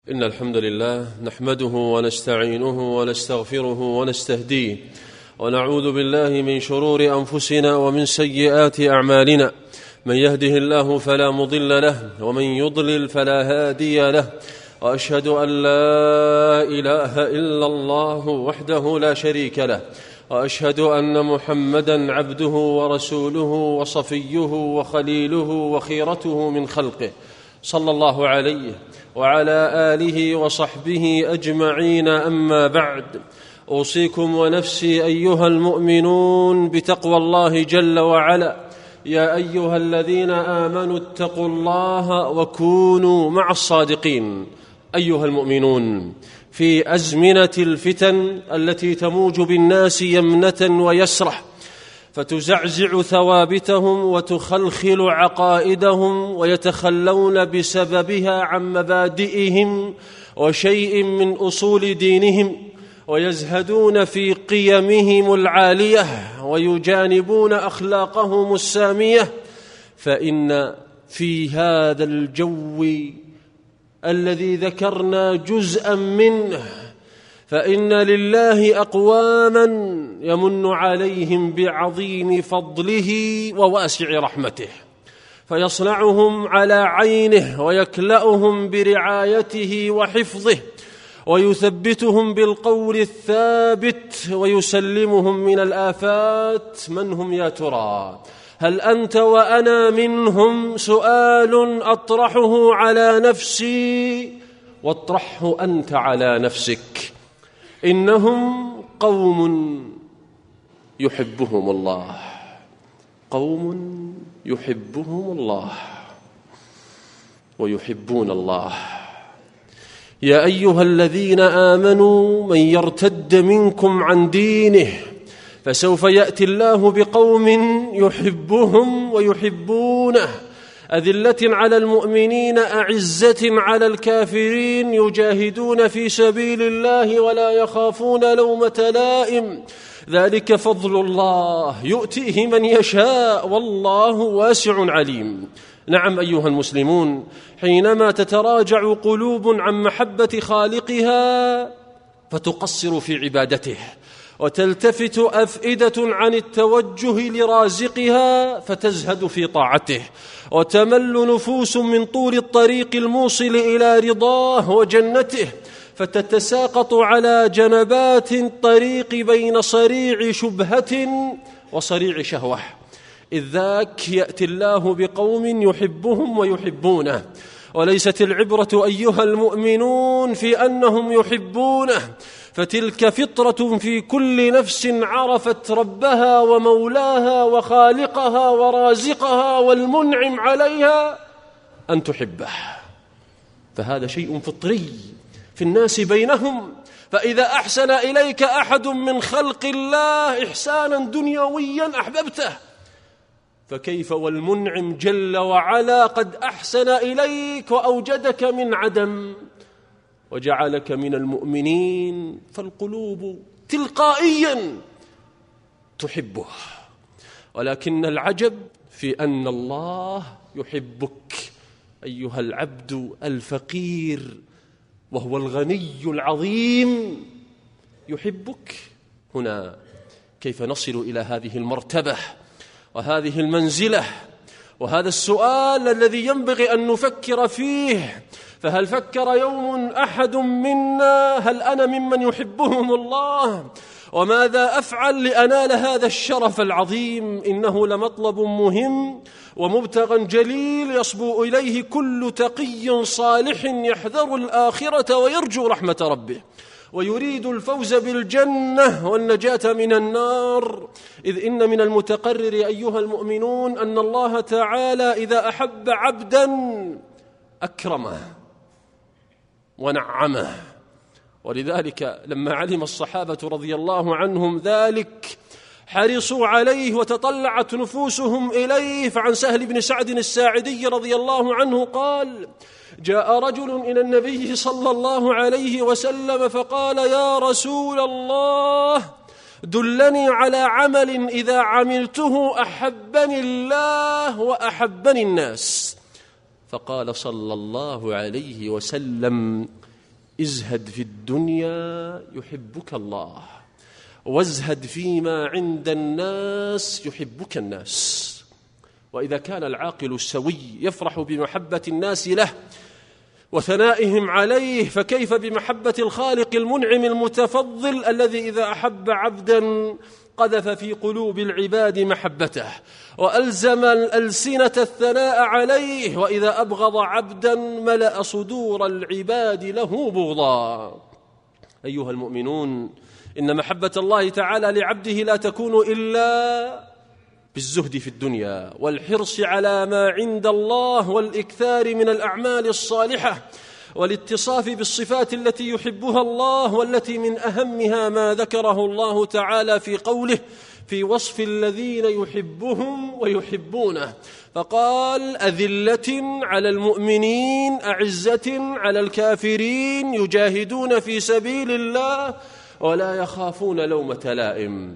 إن الحمد لله نحمده ونستعينه ونستغفره ونستهديه ونعوذ بالله من شرور أنفسنا ومن سيئات أعمالنا. من يهده الله فلا مضل له ومن يضلل فلا هادي له، وأشهد أن لا إله إلا الله وحده لا شريك له، وأشهد أن محمدا عبده ورسوله وصفيه وخليله وخيرته من خلقه، صلى الله عليه وعلى آله وصحبه أجمعين. أما بعد، أوصيكم ونفسي أيها المؤمنون بتقوى الله جل وعلا. يا أيها الذين آمنوا اتقوا الله وكونوا مع الصادقين. أيها المؤمنون، في أزمنة الفتن التي تموج بالناس يمنة ويسرة فتزعزع ثوابتهم وتخلخل عقائدهم، ويتخلون بسببها عن مبادئهم وشيء من أصول دينهم، ويزهدون في قيمهم العالية ويجانبون أخلاقهم السامية. فإن في هذا الجو الذي ذكرنا جزءا منه، فإن لله أقواما يمن عليهم بعظيم فضله وواسع رحمته، فيصنعهم على عينه ويكلأهم برعايته وحفظه، ويثبتهم بالقول الثابت ويسلمهم من الآفات. من هم يا ترى؟ هل أنت وأنا منهم؟ سؤال أطرحه على نفسي واطرحه أنت على نفسك. إنهم قوم يحبهم الله، قوم يحبهم الله ويحبون الله. يا أيها الذين آمنوا، من يرتد منكم عن دينه فسوف يأتي الله بقوم يحبهم ويحبونه، أذلة على المؤمنين أعزة على الكافرين، يجاهدون في سبيل الله ولا يخافون لومة لائم. ذلك فضل الله يؤتيه من يشاء والله واسع عليم. نعم أيها المسلمون، حينما تتراجع قلوب عن محبة خالقها فتقصر في عبادته، وتلتفت أفئدة عن التوجه لرازقها فتزهد في طاعته، وتمل نفوس من طول الطريق الموصل إلى رضاه وجنته، فتتساقط على جنبات الطريق بين صريع شبهة وصريع شهوة، إذ ذاك يأتي الله بقوم يحبهم ويحبونه. وليست العبرة أيها المؤمنون في أنهم يحبونه، فتلك فطرة في كل نفس عرفت ربها ومولاها وخالقها ورازقها والمنعم عليها أن تحبه، فهذا شيء فطري في الناس بينهم. فإذا أحسن إليك أحد من خلق الله إحسانا دنيويا أحببته، فكيف والمنعم جل وعلا قد أحسن إليك وأوجدك من عدم وجعلك من المؤمنين، فالقلوب تلقائيا تحبه. ولكن العجب في أن الله يحبك أيها العبد الفقير، وهو الغني العظيم يحبك. هنا كيف نصل إلى هذه المرتبة وهذه المنزلة؟ وهذا السؤال الذي ينبغي أن نفكر فيه. فهل فكر يوم أحد منا هل أنا ممن يحبهم الله؟ وماذا أفعل لأنال هذا الشرف العظيم؟ إنه لمطلب مهم ومبتغى جليل يصبو إليه كل تقي صالح يحذر الآخرة ويرجو رحمة ربه، ويريد الفوز بالجنة والنجاة من النار. إذ إن من المتقرر أيها المؤمنون أن الله تعالى إذا أحب عبدا أكرمه ونعمه. ولذلك لما علم الصحابة رضي الله عنهم ذلك حرصوا عليه وتطلعت نفوسهم إليه. فعن سهل بن سعد الساعدي رضي الله عنه قال: جاء رجل إلى النبي صلى الله عليه وسلم فقال: يا رسول الله، دلني على عمل إذا عملته أحبني الله وأحبني الناس. فقال صلى الله عليه وسلم: ازهد في الدنيا يحبك الله، وازهد فيما عند الناس يحبك الناس. وإذا كان العاقل السوي يفرح بمحبة الناس له وثنائهم عليه، فكيف بمحبة الخالق المنعم المتفضل الذي إذا أحب عبدا قذف في قلوب العباد محبته وألزم الألسنة الثناء عليه، وإذا أبغض عبدا ملأ صدور العباد له بغضا. أيها المؤمنون، إن محبة الله تعالى لعبده لا تكون إلا بالزهد في الدنيا والحرص على ما عند الله والإكثار من الأعمال الصالحة والاتصاف بالصفات التي يحبها الله، والتي من أهمها ما ذكره الله تعالى في قوله في وصف الذين يحبهم ويحبونه، فقال: أذلة على المؤمنين أعزة على الكافرين يجاهدون في سبيل الله ولا يخافون لومة لائم.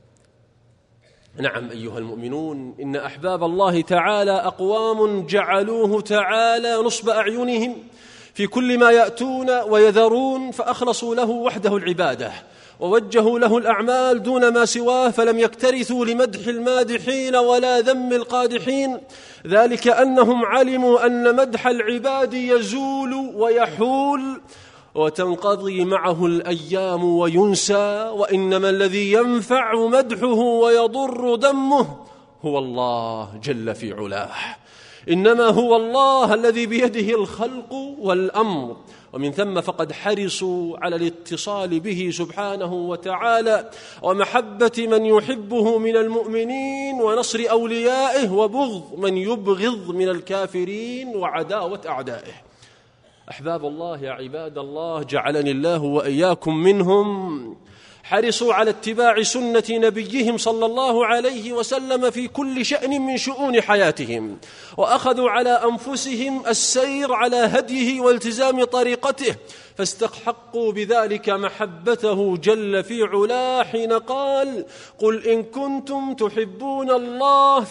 نعم أيها المؤمنون، إن أحباب الله تعالى أقوام جعلوه تعالى نصب أعينهم في كل ما يأتون ويذرون، فأخلصوا له وحده العبادة ووجهوا له الأعمال دون ما سواه، فلم يكترثوا لمدح المادحين ولا ذم القادحين، ذلك أنهم علموا أن مدح العباد يزول ويحول وتنقضي معه الأيام وينسى، وإنما الذي ينفع مدحه ويضر ذمه هو الله جل في علاه. إنما هو الله الذي بيده الخلق والأمر، ومن ثم فقد حرصوا على الاتصال به سبحانه وتعالى ومحبة من يحبه من المؤمنين ونصر أوليائه وبغض من يبغض من الكافرين وعداوة أعدائه. أحباب الله يا عباد الله، جعلني الله وإياكم منهم، حرصوا على اتباع سنة نبيهم صلى الله عليه وسلم في كل شأن من شؤون حياتهم، وأخذوا على أنفسهم السير على هديه والتزام طريقته، فاستحقوا بذلك محبته جل في علاه حين قال: قل إن كنتم تحبون الله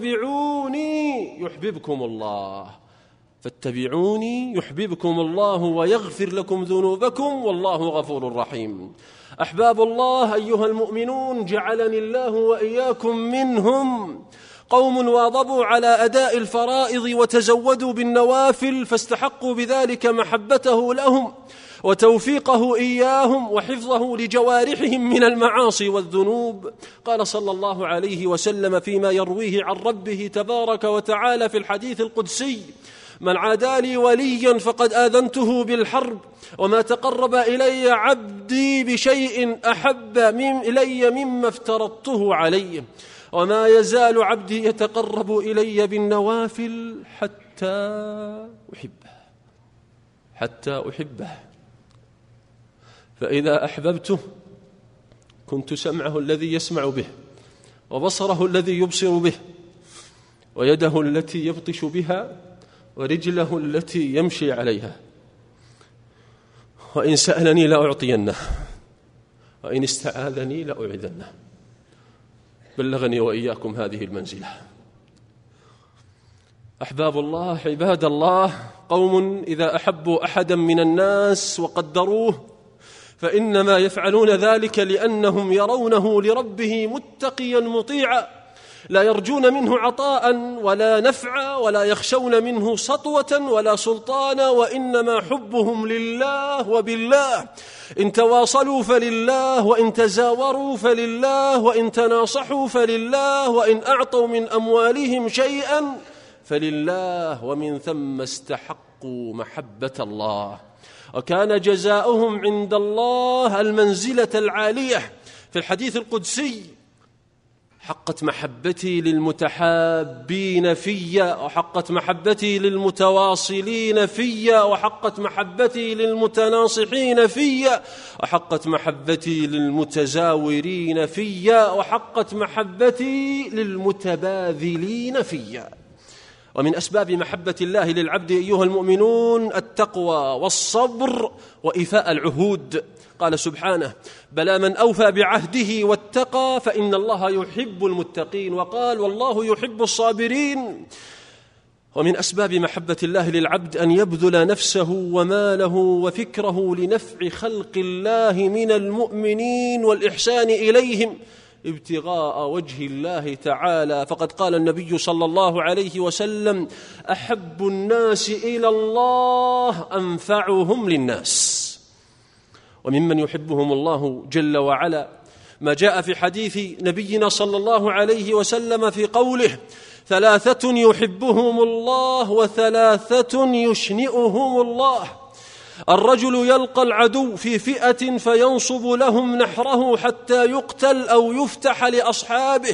فاتبعوني يحببكم الله، فاتبعوني يحببكم الله ويغفر لكم ذنوبكم والله غفور رحيم. أحباب الله أيها المؤمنون، جعلني الله وإياكم منهم، قوم واظبوا على أداء الفرائض وتزودوا بالنوافل، فاستحقوا بذلك محبته لهم وتوفيقه إياهم وحفظه لجوارحهم من المعاصي والذنوب. قال صلى الله عليه وسلم فيما يرويه عن ربه تبارك وتعالى في الحديث القدسي: من عادى لي وليا فقد آذنته بالحرب، وما تقرب إلي عبدي بشيء أحب إلي مما افترضته عليه، وما يزال عبدي يتقرب إلي بالنوافل حتى أحبه. فإذا أحببته كنت سمعه الذي يسمع به، وبصره الذي يبصر به، ويده التي يبطش بها، ورجله التي يمشي عليها. وإن سألني لأعطينه، وإن استعاذني لأعيذنه. بلغني وإياكم هذه المنزلة. أحباب الله عباد الله، قوم إذا أحبوا أحدا من الناس وقدروه فإنما يفعلون ذلك لأنهم يرونه لربه متقيا مطيعا، لا يرجون منه عطاء ولا نفعا، ولا يخشون منه سطوة ولا سلطانا، وإنما حبهم لله وبالله. إن تواصلوا فلله، وإن تزاوروا فلله، وإن تناصحوا فلله، وإن أعطوا من أموالهم شيئا فلله، ومن ثم استحقوا محبة الله، وكان جزاؤهم عند الله المنزلة العالية. في الحديث القدسي: حقت محبتي للمتحابين فيا، وحقت محبتي للمتواصلين فيا، وحقت محبتي للمتناصحين فيا، وحقت محبتي للمتزاورين فيا، وحقت محبتي للمتباذلين فيا. ومن أسباب محبة الله للعبد أيها المؤمنون التقوى والصبر وإيفاء العهود. قال سبحانه: بلى من أوفى بعهده واتقى فإن الله يحب المتقين. وقال: والله يحب الصابرين. ومن أسباب محبة الله للعبد أن يبذل نفسه وماله وفكره لنفع خلق الله من المؤمنين والإحسان إليهم ابتغاء وجه الله تعالى. فقد قال النبي صلى الله عليه وسلم: أحب الناس إلى الله أنفعهم للناس. وممن يحبهم الله جل وعلا ما جاء في حديث نبينا صلى الله عليه وسلم في قوله: 3 يحبهم الله وثلاثة يشنئهم الله. الرجل يلقى العدو في فئة فينصب لهم نحره حتى يقتل أو يفتح لأصحابه،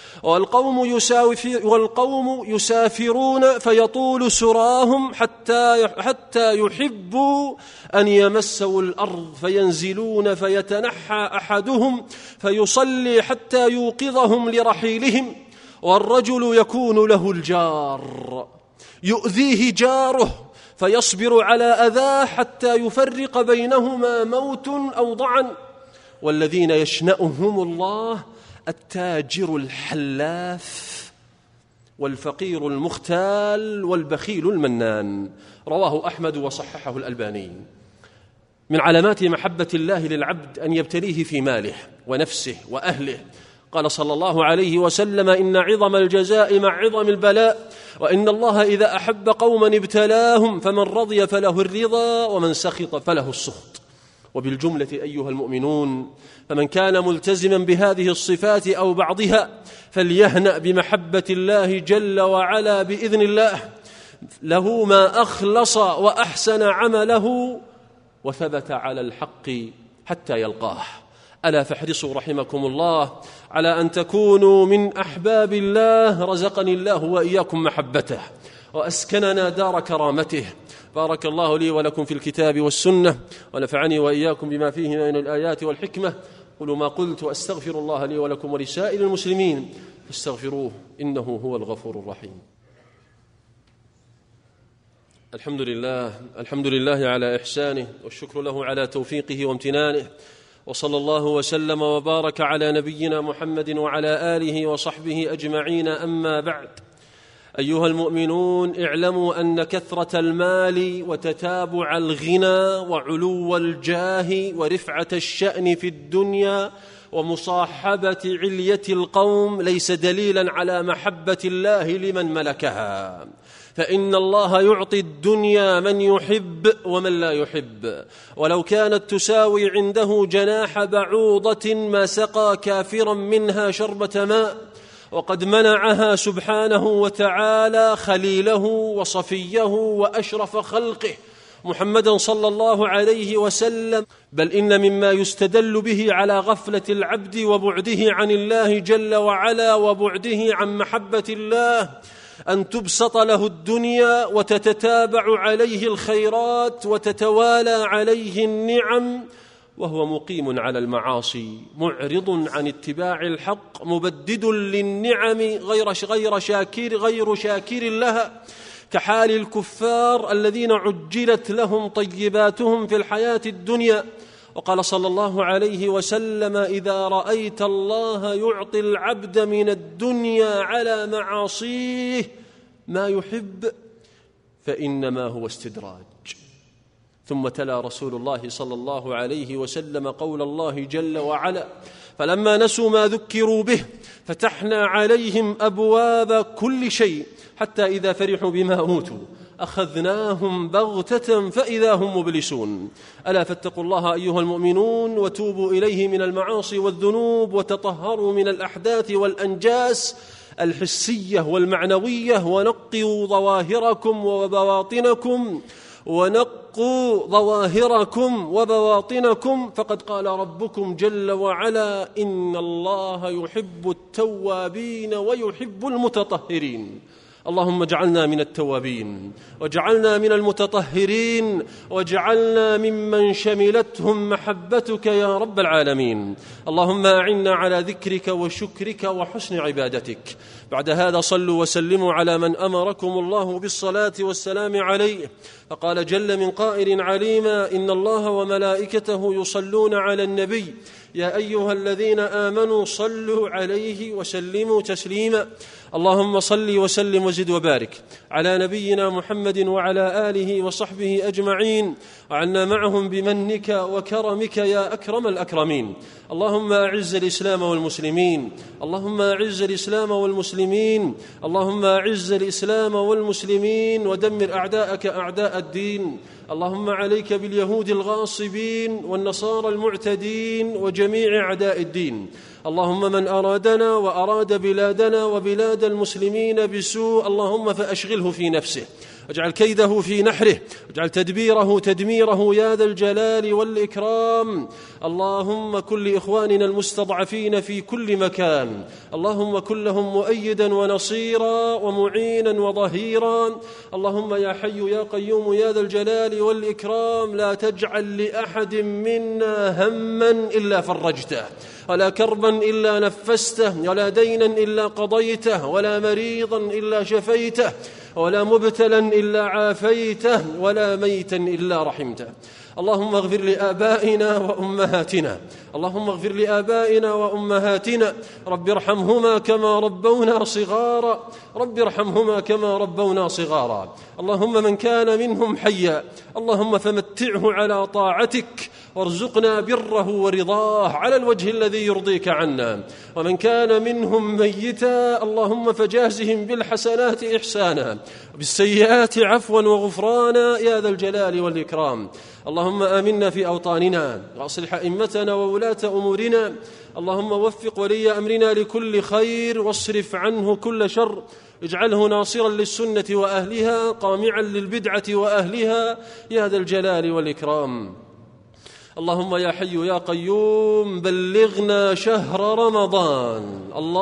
والقوم يسافرون فيطول سراهم حتى يحبوا أن يمسوا الأرض فينزلون فيتنحى أحدهم فيصلي حتى يوقظهم لرحيلهم. والرجل يكون له الجار يؤذيه جاره فيصبر على أذاه حتى يفرق بينهما موت أو ضعن. والذين يشنأهم الله التاجر الحلاف والفقير المختال والبخيل المنان. رواه أحمد وصححه الألباني. من علامات محبة الله للعبد أن يبتليه في ماله ونفسه وأهله. قال صلى الله عليه وسلم: إن عظم الجزاء مع عظم البلاء، وإن الله إذا أحب قوما ابتلاهم، فمن رضي فله الرضا ومن سخط فله السخط. وبالجملة أيها المؤمنون، فمن كان ملتزما بهذه الصفات أو بعضها فليهنأ بمحبة الله جل وعلا بإذن الله، له ما أخلص وأحسن عمله وثبت على الحق حتى يلقاه. ألا فاحرصوا رحمكم الله على أن تكونوا من أحباب الله، رزقني الله وإياكم محبته وأسكننا دار كرامته. بارك الله لي ولكم في الكتاب والسنة، ونفعني وإياكم بما فيه من الآيات والحكمة. قولوا ما قلت، وأستغفر الله لي ولكم ولسائر المسلمين فاستغفروه إنه هو الغفور الرحيم. الحمد لله على إحسانه، والشكر له على توفيقه وامتنانه، وصلى الله وسلم وبارك على نبينا محمد وعلى آله وصحبه أجمعين. أما بعد، أيها المؤمنون، اعلموا أن كثرة المال وتتابع الغنى وعلو الجاه ورفعة الشأن في الدنيا ومصاحبة علية القوم ليس دليلا على محبة الله لمن ملكها، فإن الله يعطي الدنيا من يحب ومن لا يحب، ولو كانت تساوي عنده جناح بعوضة ما سقى كافرا منها شربة ماء. وقد منعها سبحانه وتعالى خليله وصفيه وأشرف خلقه محمدا صلى الله عليه وسلم. بل إن مما يستدل به على غفلة العبد وبعده عن الله جل وعلا وبعده عن محبة الله أن تبسط له الدنيا وتتتابع عليه الخيرات وتتوالى عليه النعم وهو مقيم على المعاصي معرض عن اتباع الحق مبدد للنعم غير شاكر لها، كحال الكفار الذين عجلت لهم طيباتهم في الحياة الدنيا. وقال صلى الله عليه وسلم: إذا رأيت الله يعطي العبد من الدنيا على معاصيه ما يحب فإنما هو استدراج. ثم تلا رسول الله صلى الله عليه وسلم قول الله جل وعلا: فلما نسوا ما ذكروا به فتحنا عليهم أبواب كل شيء حتى إذا فرحوا بما أوتوا أخذناهم بغتة فإذا هم مبلسون. ألا فاتقوا الله أيها المؤمنون وتوبوا إليه من المعاصي والذنوب وتطهروا من الأحداث والأنجاس الحسية والمعنوية، ونقوا ظواهركم وبواطنكم، فقد قال ربكم جل وعلا: إن الله يحب التوابين ويحب المتطهرين. اللهم اجعلنا من التوابين، واجعلنا من المتطهرين، واجعلنا ممن شملتهم محبتك يا رب العالمين. اللهم أعنا على ذكرك وشكرك وحسن عبادتك. بعد هذا صلوا وسلموا على من أمركم الله بالصلاة والسلام عليه، فقال جل من قائل عليما: إن الله وملائكته يصلون على النبي يا أيها الذين آمنوا صلوا عليه وسلموا تسليما. اللهم صل وسلم وزد وبارك على نبينا محمد وعلى آله وصحبه أجمعين، وعنا معهم بمنك وكرمك يا أكرم الأكرمين. اللهم أعز الإسلام والمسلمين، اللهم أعز الإسلام والمسلمين، اللهم أعز الإسلام والمسلمين ودمر أعداءك أعداء الدين. اللهم عليك باليهود الغاصبين والنصارى المعتدين وجميع أعداء الدين. اللهم من أرادنا وأراد بلادنا وبلاد المسلمين بسوء اللهم فأشغله في نفسه، واجعل كيده في نحره، واجعل تدبيره تدميره يا ذا الجلال والإكرام. اللهم كن لإخواننا المستضعفين في كل مكان، اللهم كن لهم مؤيدا ونصيرا ومعينا وظهيرا. اللهم يا حي يا قيوم يا ذا الجلال والإكرام لا تجعل لأحد منا هما إلا فرجته، ولا كربا إلا نفسته، ولا دينا إلا قضيته، ولا مريضا إلا شفيته، ولا مبتلا إلا عافيته، ولا ميتا إلا رحمته. اللهم اغفر لآبائنا وأمهاتنا، اللهم اغفر لآبائنا وأمهاتنا، رب ارحمهما كما ربونا صغارا، رب ارحمهما كما ربونا صغارا. اللهم من كان منهم حيا اللهم فمتعه على طاعتك وارزقنا بره ورضاه على الوجه الذي يرضيك عنا، ومن كان منهم ميتا اللهم فجازهم بالحسنات إحسانا وبالسيئات عفوا وغفرانا يا ذا الجلال والإكرام. اللهم آمنا في أوطاننا وأصلح أئمتنا وولاة أمورنا. اللهم وفق ولي أمرنا لكل خير واصرف عنه كل شر، اجعله ناصرا للسنة وأهلها قامعا للبدعة وأهلها يا ذا الجلال والإكرام. اللهم يا حي يا قيوم بلغنا شهر رمضان،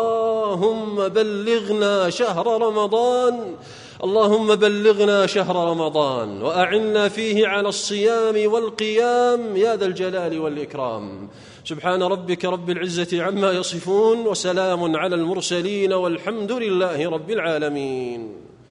اللهم بلغنا شهر رمضان، اللهم بلغنا شهر رمضان وأعنا فيه على الصيام والقيام يا ذا الجلال والإكرام. سبحان ربك رب العزة عما يصفون، وسلام على المرسلين، والحمد لله رب العالمين.